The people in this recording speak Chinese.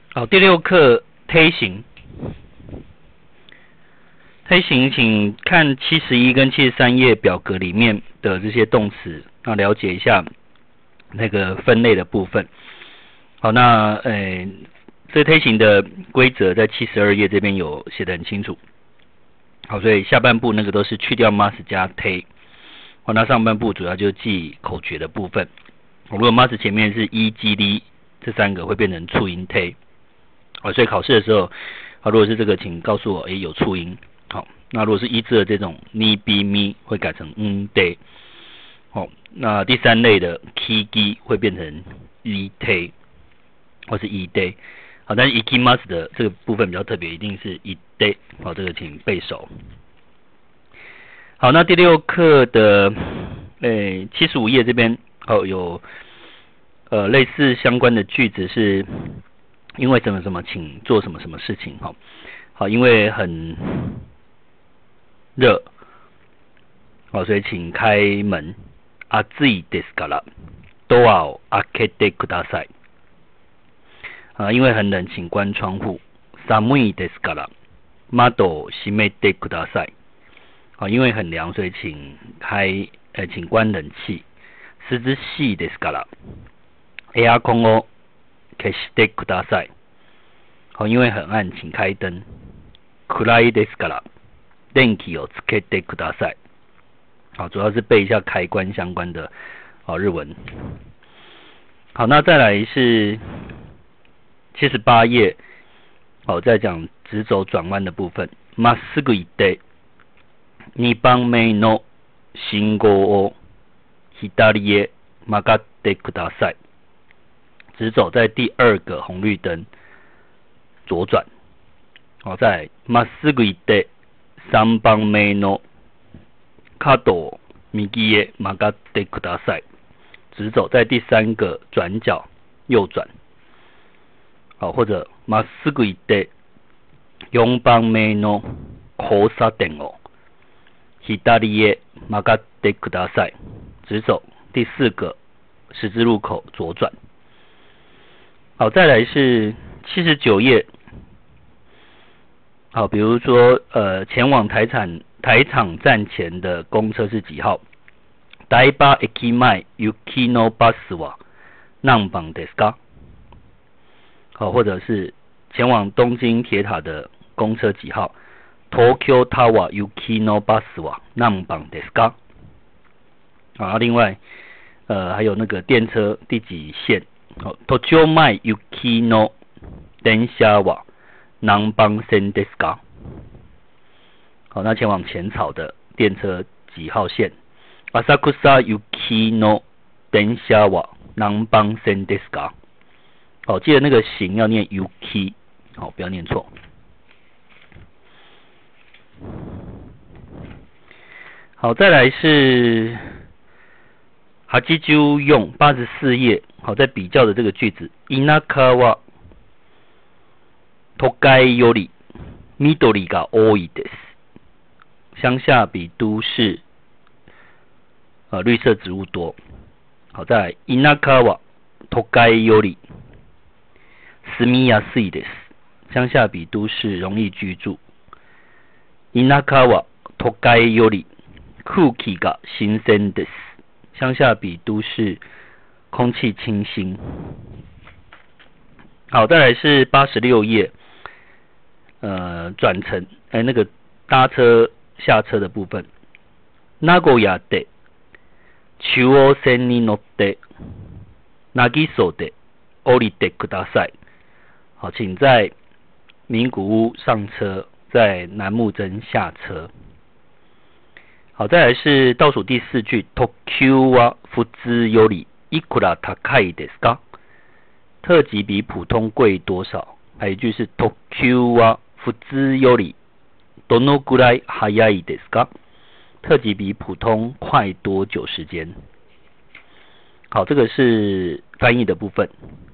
好，第6课推行。推行，请看71跟73页表格里面的这些动词，那了解一下那个分类的部分。好，那这推行的规则在72页这边有写得很清楚。好，所以下半部那个都是去掉 must 加推。好，那上半部主要就记口诀的部分。如果 must 前面是一、g、li 这3个会变成促音推。好，所以考试的时候，好，如果是这个，请告诉我，有促音。好，那如果是一字的这种你、比、咪会改成对。好，那第3类的 ki、gi 会变成一推或是一对。好，但是 ikimasu 的这个部分比较特别，一定是一对。好，这个请背熟。好，那第6课的75页这边有类似相关的句子是因为什么什么请做什么什么事情。好，因为很热，好，所以请开门。暑いですからドアを開けてください。因为很冷，请关窗户。寒いですから窓を閉めてください。因为很凉，所以请关冷气。涼しいですからエアコンを消してください。因为很暗，请开灯。暗いですから電気をつけてください。好，主要是背一下开关相关的日文。好，那再来是78页，在讲直走转弯的部分。まっすぐ行って2番目の信号を左へ曲がってください。直走在第2个红绿灯左转。好，再来まっすぐ行って3番目の角を右へ曲がってください。直走在第3个转角右转。好，或者まっすぐ行って4番目の交差点を左へ曲がってください。直走第4个十字路口左转。好，再来是79页。好，比如说前往台场站前的公车是几号？台場駅前行きのバスは何番ですか？好，或者是前往东京铁塔的公车几号？東京タワー行きのバスは何番ですか？另外还有那个电车第几线？途中前行きの電車は何番線ですか？好，那前往浅草的电车几号线？浅草行きの電車は何番線ですか？好，记得那个行要念 yuki， 好，不要念错。好，再来是80用84页。好，在比较的这个句子，田舎は都会より緑が多いです。乡下比都市绿色植物多。好，再来田舎は都会より住みやすいです。乡下比都市容易居住。田舎は都会より空気が新鮮です。乡下比都市空气清新。好，再来是86页，转乘那个搭车下车的部分。名古屋で中央線に乗って渚で降りてください。好，请在名古屋上车，在南木真下车。好，再来是倒数第4句。特急は普通よりいくら高いですか？特急比普通贵多少？还有一句是特急は普通よりどのくらい早いですか？特急比普通快多久时间？好，这个是翻译的部分。